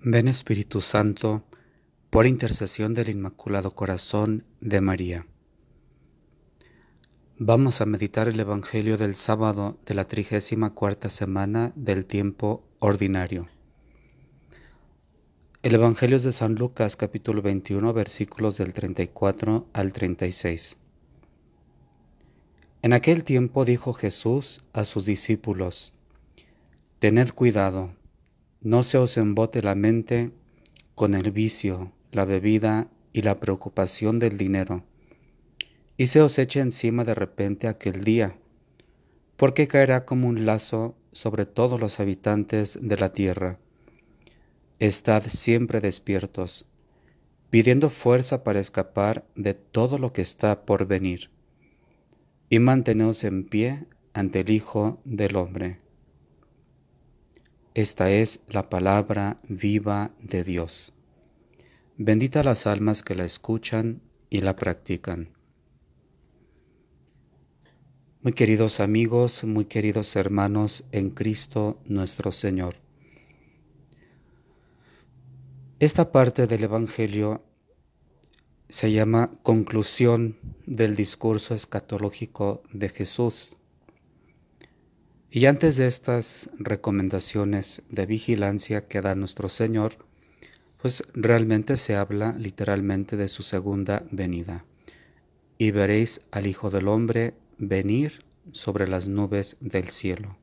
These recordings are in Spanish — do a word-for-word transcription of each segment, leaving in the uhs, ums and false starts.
Ven Espíritu Santo, por intercesión del Inmaculado Corazón de María. Vamos a meditar el Evangelio del sábado de la trigésima cuarta semana del tiempo ordinario. El Evangelio es de San Lucas, capítulo veintiuno, versículos del treinta y cuatro al treinta y seis. En aquel tiempo dijo Jesús a sus discípulos: Tened cuidado, no se os embote la mente con el vicio, la bebida y la preocupación del dinero, y se os eche encima de repente aquel día, porque caerá como un lazo sobre todos los habitantes de la tierra. Estad siempre despiertos, pidiendo fuerza para escapar de todo lo que está por venir, y manteneos en pie ante el Hijo del Hombre. Esta es la palabra viva de Dios. Bendita las almas que la escuchan y la practican. Muy queridos amigos, muy queridos hermanos en Cristo nuestro Señor. Esta parte del Evangelio se llama conclusión del discurso escatológico de Jesús. Y antes de estas recomendaciones de vigilancia que da nuestro Señor, pues realmente se habla literalmente de su segunda venida. Y veréis al Hijo del Hombre venir sobre las nubes del cielo.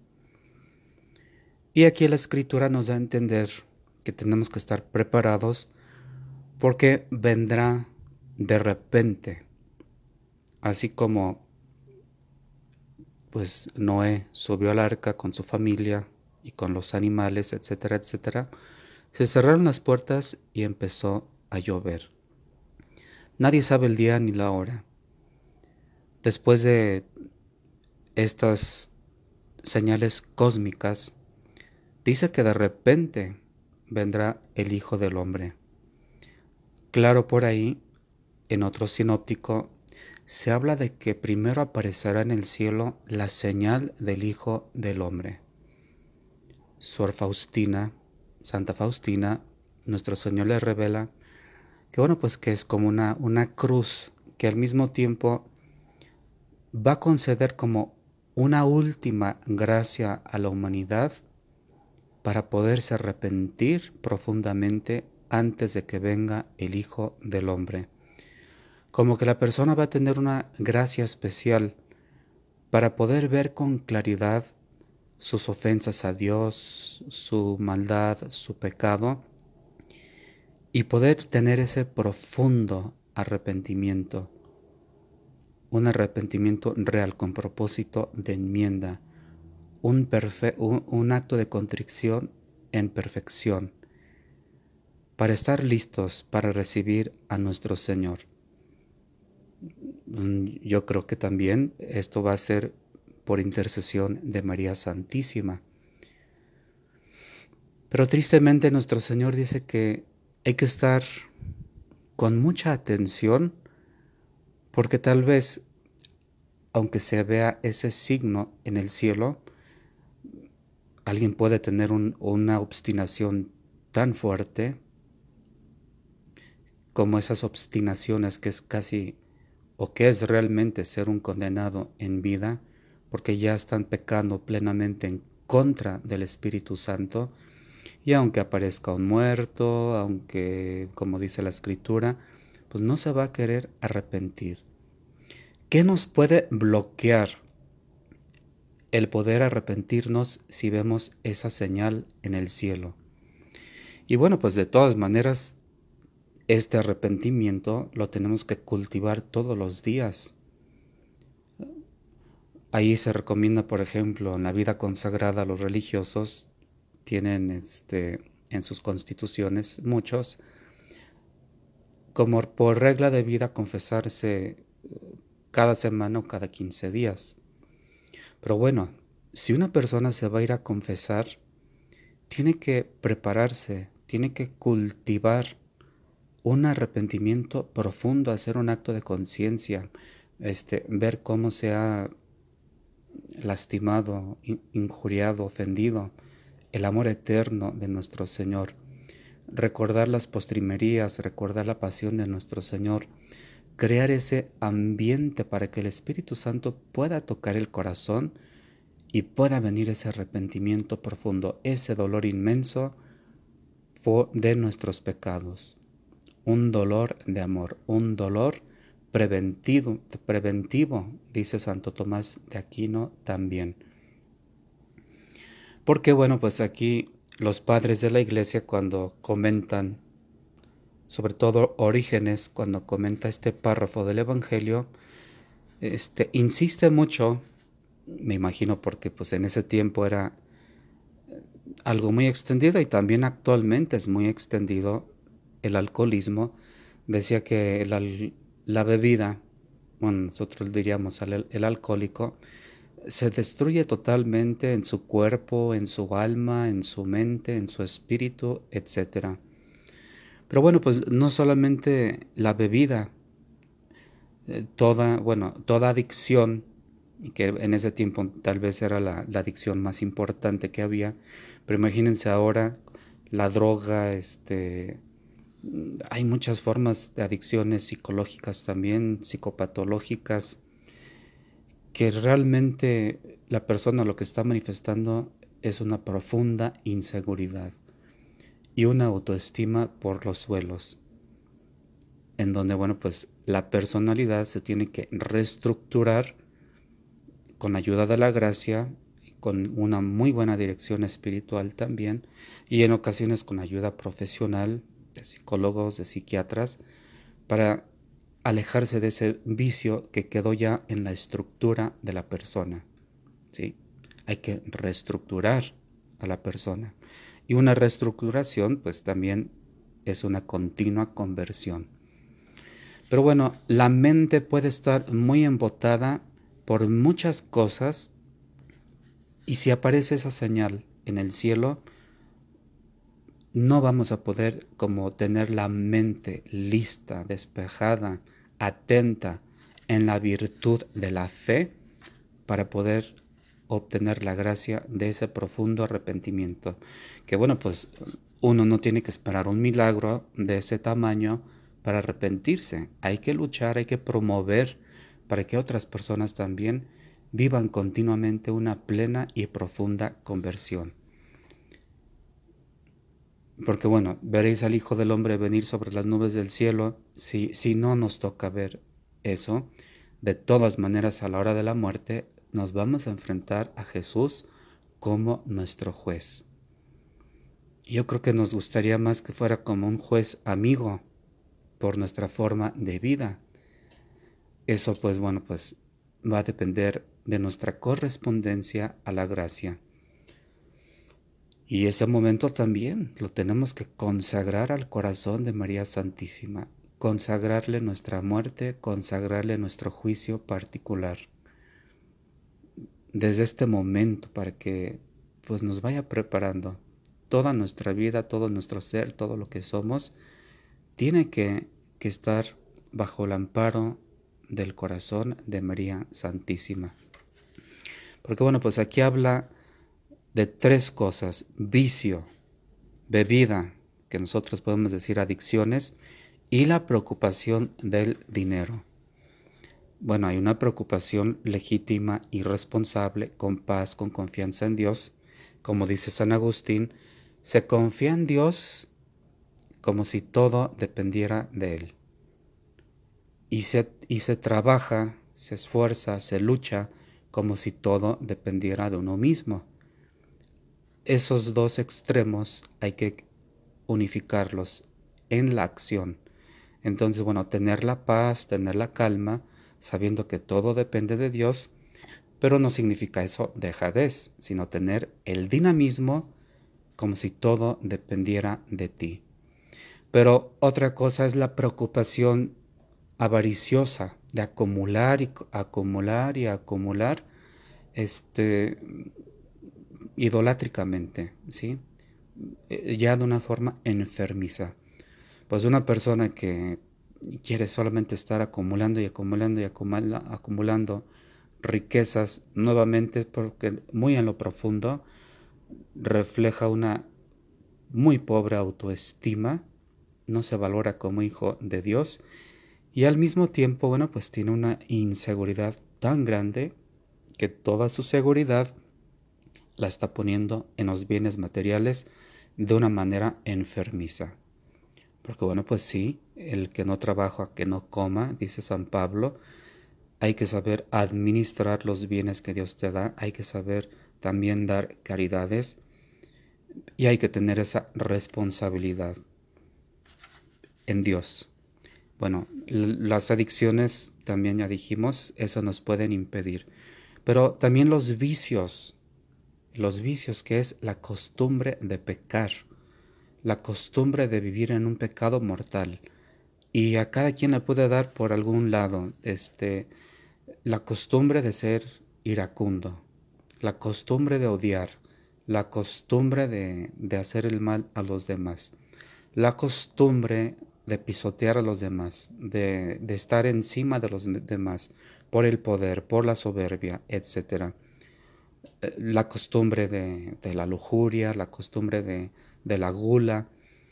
Y aquí la Escritura nos da a entender que tenemos que estar preparados porque vendrá de repente, así como pues Noé subió al arca con su familia y con los animales, etcétera, etcétera. Se cerraron las puertas y empezó a llover. Nadie sabe el día ni la hora. Después de estas señales cósmicas, dice que de repente vendrá el Hijo del Hombre. Claro, por ahí, en otro sinóptico, se habla de que primero aparecerá en el cielo la señal del Hijo del Hombre. Sor Faustina, Santa Faustina, nuestro Señor le revela que bueno, pues que es como una, una cruz que al mismo tiempo va a conceder como una última gracia a la humanidad para poderse arrepentir profundamente antes de que venga el Hijo del Hombre. Como que la persona va a tener una gracia especial para poder ver con claridad sus ofensas a Dios, su maldad, su pecado, y poder tener ese profundo arrepentimiento, un arrepentimiento real con propósito de enmienda, un, perfe- un, un acto de contrición en perfección, para estar listos para recibir a nuestro Señor. Yo creo que también esto va a ser por intercesión de María Santísima. Pero tristemente nuestro Señor dice que hay que estar con mucha atención porque tal vez, aunque se vea ese signo en el cielo, alguien puede tener un, una obstinación tan fuerte como esas obstinaciones que es casi o que es realmente ser un condenado en vida, porque ya están pecando plenamente en contra del Espíritu Santo, y aunque aparezca un muerto, aunque, como dice la Escritura, pues no se va a querer arrepentir. ¿Qué nos puede bloquear el poder arrepentirnos si vemos esa señal en el cielo? Y bueno, pues de todas maneras, este arrepentimiento lo tenemos que cultivar todos los días. Ahí se recomienda, por ejemplo, en la vida consagrada, los religiosos tienen este, en sus constituciones, muchos, como por regla de vida confesarse cada semana o cada quince días. Pero bueno, si una persona se va a ir a confesar, tiene que prepararse, tiene que cultivar un arrepentimiento profundo, hacer un acto de conciencia, este, ver cómo se ha lastimado, injuriado, ofendido el amor eterno de nuestro Señor. recordar las postrimerías, recordar la pasión de nuestro Señor, crear ese ambiente para que el Espíritu Santo pueda tocar el corazón y pueda venir ese arrepentimiento profundo, ese dolor inmenso de nuestros pecados. Un dolor de amor, un dolor preventivo, preventivo, dice Santo Tomás de Aquino también. Porque bueno, pues aquí los padres de la Iglesia cuando comentan, sobre todo Orígenes, cuando comenta este párrafo del Evangelio, este, insiste mucho, me imagino porque pues en ese tiempo era algo muy extendido y también actualmente es muy extendido el alcoholismo. Decía que el, la bebida, bueno, nosotros diríamos el, el alcohólico, se destruye totalmente en su cuerpo, en su alma, en su mente, en su espíritu, etcétera. Pero bueno, pues no solamente la bebida, eh, toda, bueno, toda adicción, que en ese tiempo tal vez era la, la adicción más importante que había, pero imagínense ahora la droga, este, hay muchas formas de adicciones psicológicas también, psicopatológicas, que realmente la persona lo que está manifestando es una profunda inseguridad y una autoestima por los suelos, en donde, bueno, pues la personalidad se tiene que reestructurar con ayuda de la gracia, con una muy buena dirección espiritual también, y en ocasiones con ayuda profesional de psicólogos, de psiquiatras, para alejarse de ese vicio que quedó ya en la estructura de la persona, ¿sí? Hay que reestructurar a la persona. Y una reestructuración, pues también es una continua conversión. Pero bueno, la mente puede estar muy embotada por muchas cosas y si aparece esa señal en el cielo, no vamos a poder como tener la mente lista, despejada, atenta en la virtud de la fe para poder obtener la gracia de ese profundo arrepentimiento. Que bueno, pues uno no tiene que esperar un milagro de ese tamaño para arrepentirse. Hay que luchar, hay que promover para que otras personas también vivan continuamente una plena y profunda conversión. Porque bueno, veréis al Hijo del Hombre venir sobre las nubes del cielo. Si, si no nos toca ver eso, de todas maneras a la hora de la muerte nos vamos a enfrentar a Jesús como nuestro juez. Yo creo que nos gustaría más que fuera como un juez amigo por nuestra forma de vida. Eso pues bueno, pues va a depender de nuestra correspondencia a la gracia. Y ese momento también lo tenemos que consagrar al corazón de María Santísima, consagrarle nuestra muerte, consagrarle nuestro juicio particular. Desde este momento para que pues nos vaya preparando toda nuestra vida, todo nuestro ser, todo lo que somos, tiene que, que estar bajo el amparo del corazón de María Santísima. Porque bueno, pues aquí habla de tres cosas: vicio, bebida, que nosotros podemos decir adicciones, y la preocupación del dinero. Bueno, hay una preocupación legítima y responsable, con paz, con confianza en Dios. Como dice San Agustín, se confía en Dios como si todo dependiera de Él. Y se, y se trabaja, se esfuerza, se lucha como si todo dependiera de uno mismo. Esos dos extremos hay que unificarlos en la acción. Entonces, bueno, tener la paz, tener la calma, sabiendo que todo depende de Dios, pero no significa eso dejadez, sino tener el dinamismo como si todo dependiera de ti. Pero otra cosa es la preocupación avariciosa de acumular y acumular y acumular, este, idolátricamente, ¿sí? Ya de una forma enfermiza. Pues una persona que quiere solamente estar acumulando y acumulando y acumula, acumulando riquezas nuevamente, porque muy en lo profundo refleja una muy pobre autoestima, no se valora como hijo de Dios y al mismo tiempo, bueno, pues tiene una inseguridad tan grande que toda su seguridad la está poniendo en los bienes materiales de una manera enfermiza. Porque bueno, pues sí, el que no trabaja, que no coma, dice San Pablo, hay que saber administrar los bienes que Dios te da, hay que saber también dar caridades y hay que tener esa responsabilidad en Dios. Bueno, las adicciones, también ya dijimos, eso nos pueden impedir. Pero también los vicios, los vicios que es la costumbre de pecar, la costumbre de vivir en un pecado mortal. Y a cada quien le puede dar por algún lado, este, la costumbre de ser iracundo, la costumbre de odiar, la costumbre de, de hacer el mal a los demás, la costumbre de pisotear a los demás, de, de estar encima de los demás, por el poder, por la soberbia, etcétera. La costumbre de, de la lujuria, la costumbre de, de la gula.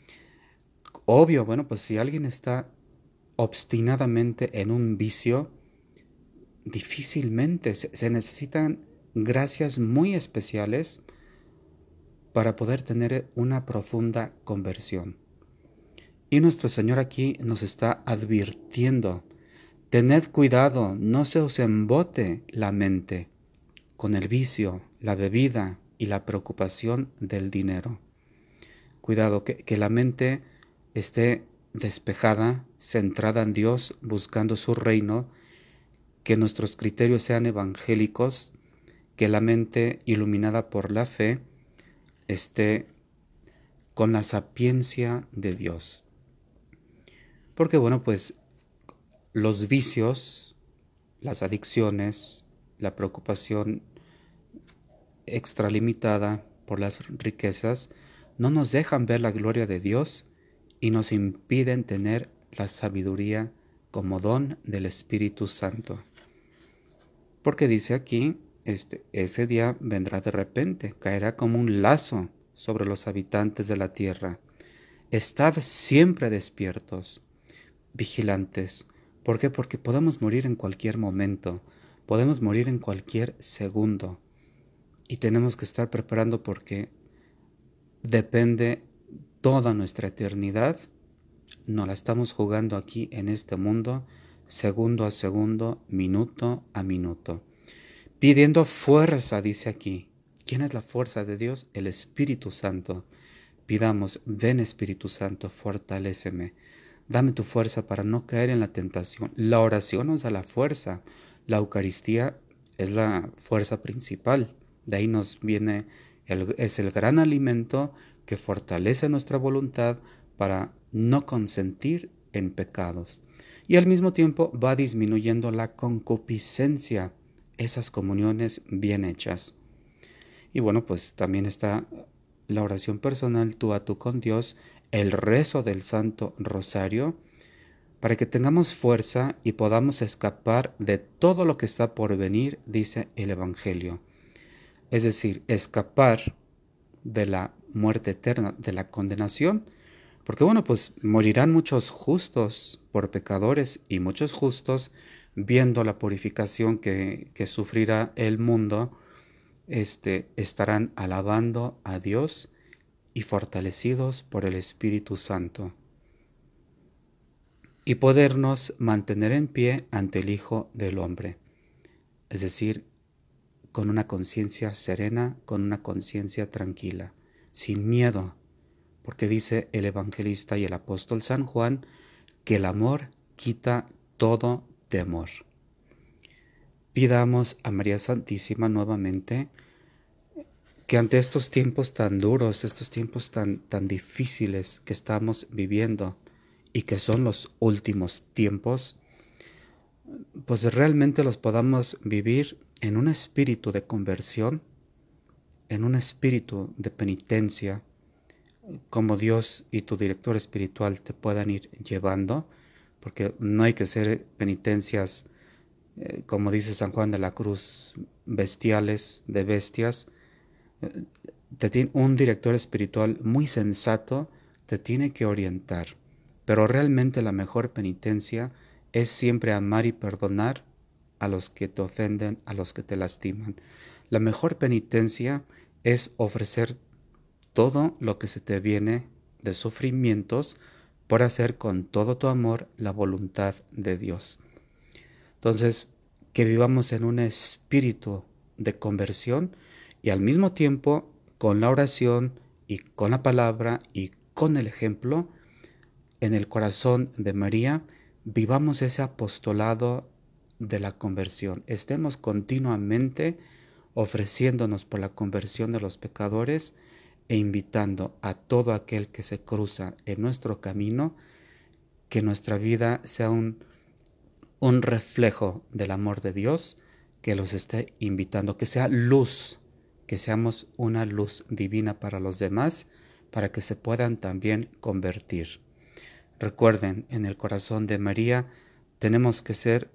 Obvio, bueno, pues si alguien está obstinadamente en un vicio, difícilmente se, se necesitan gracias muy especiales para poder tener una profunda conversión. Y nuestro Señor aquí nos está advirtiendo, tened cuidado, no se os embote la mente con el vicio, la bebida y la preocupación del dinero. Cuidado, que, que la mente esté despejada, centrada en Dios, buscando su reino, que nuestros criterios sean evangélicos, que la mente iluminada por la fe esté con la sapiencia de Dios. Porque bueno, pues los vicios, las adicciones, la preocupación extralimitada por las riquezas, no nos dejan ver la gloria de Dios y nos impiden tener la sabiduría como don del Espíritu Santo. Porque dice aquí, este, ese día vendrá de repente, caerá como un lazo sobre los habitantes de la tierra. Estad siempre despiertos, vigilantes. ¿Por qué? Porque podemos morir en cualquier momento, podemos morir en cualquier segundo. Y tenemos que estar preparando porque depende toda nuestra eternidad. Nos la estamos jugando aquí en este mundo, segundo a segundo, minuto a minuto. Pidiendo fuerza, dice aquí. ¿Quién es la fuerza de Dios? El Espíritu Santo. Pidamos, ven Espíritu Santo, fortaléceme. Dame tu fuerza para no caer en la tentación. La oración nos da la fuerza. La Eucaristía es la fuerza principal. De ahí nos viene, el, es el gran alimento que fortalece nuestra voluntad para no consentir en pecados. Y al mismo tiempo va disminuyendo la concupiscencia, esas comuniones bien hechas. Y bueno, pues también está la oración personal tú a tú con Dios, el rezo del Santo Rosario, para que tengamos fuerza y podamos escapar de todo lo que está por venir, dice el Evangelio. Es decir, escapar de la muerte eterna, de la condenación, porque bueno, pues morirán muchos justos por pecadores y muchos justos viendo la purificación que, que sufrirá el mundo, este, estarán alabando a Dios y fortalecidos por el Espíritu Santo, y podernos mantener en pie ante el Hijo del Hombre, es decir, con una conciencia serena, con una conciencia tranquila, sin miedo, porque dice el evangelista y el apóstol San Juan que el amor quita todo temor. Pidamos a María Santísima nuevamente que ante estos tiempos tan duros, estos tiempos tan, tan difíciles que estamos viviendo y que son los últimos tiempos, pues realmente los podamos vivir en un espíritu de conversión, en un espíritu de penitencia, como Dios y tu director espiritual te puedan ir llevando, porque no hay que hacer penitencias, eh, como dice San Juan de la Cruz, bestiales, de bestias. te tiene, un director espiritual muy sensato te tiene que orientar, pero realmente la mejor penitencia es siempre amar y perdonar a los que te ofenden, a los que te lastiman. La mejor penitencia es ofrecer todo lo que se te viene de sufrimientos por hacer con todo tu amor la voluntad de Dios. Entonces, que vivamos en un espíritu de conversión y al mismo tiempo con la oración y con la palabra y con el ejemplo, en el corazón de María, vivamos ese apostolado de la conversión. Estemos continuamente ofreciéndonos por la conversión de los pecadores e invitando a todo aquel que se cruza en nuestro camino, que nuestra vida sea un, un reflejo del amor de Dios, que los esté invitando, que sea luz, que seamos una luz divina para los demás, para que se puedan también convertir. Recuerden, en el corazón de María tenemos que ser,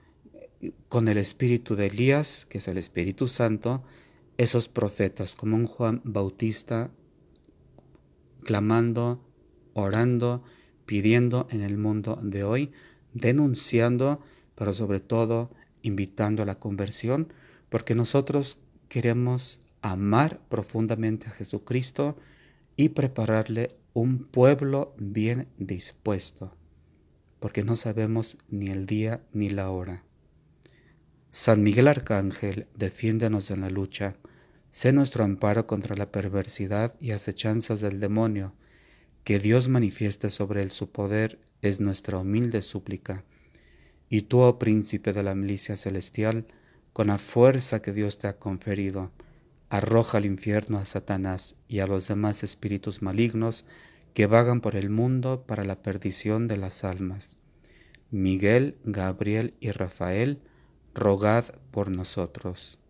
con el espíritu de Elías, que es el Espíritu Santo, esos profetas, como un Juan Bautista, clamando, orando, pidiendo en el mundo de hoy, denunciando, pero sobre todo invitando a la conversión, porque nosotros queremos amar profundamente a Jesucristo y prepararle un pueblo bien dispuesto, porque no sabemos ni el día ni la hora. San Miguel Arcángel, defiéndonos en la lucha, sé nuestro amparo contra la perversidad y acechanzas del demonio. Que Dios manifieste sobre él su poder es nuestra humilde súplica. Y tú, oh príncipe de la milicia celestial, con la fuerza que Dios te ha conferido, arroja al infierno a Satanás y a los demás espíritus malignos que vagan por el mundo para la perdición de las almas. Miguel, Gabriel y Rafael, rogad por nosotros.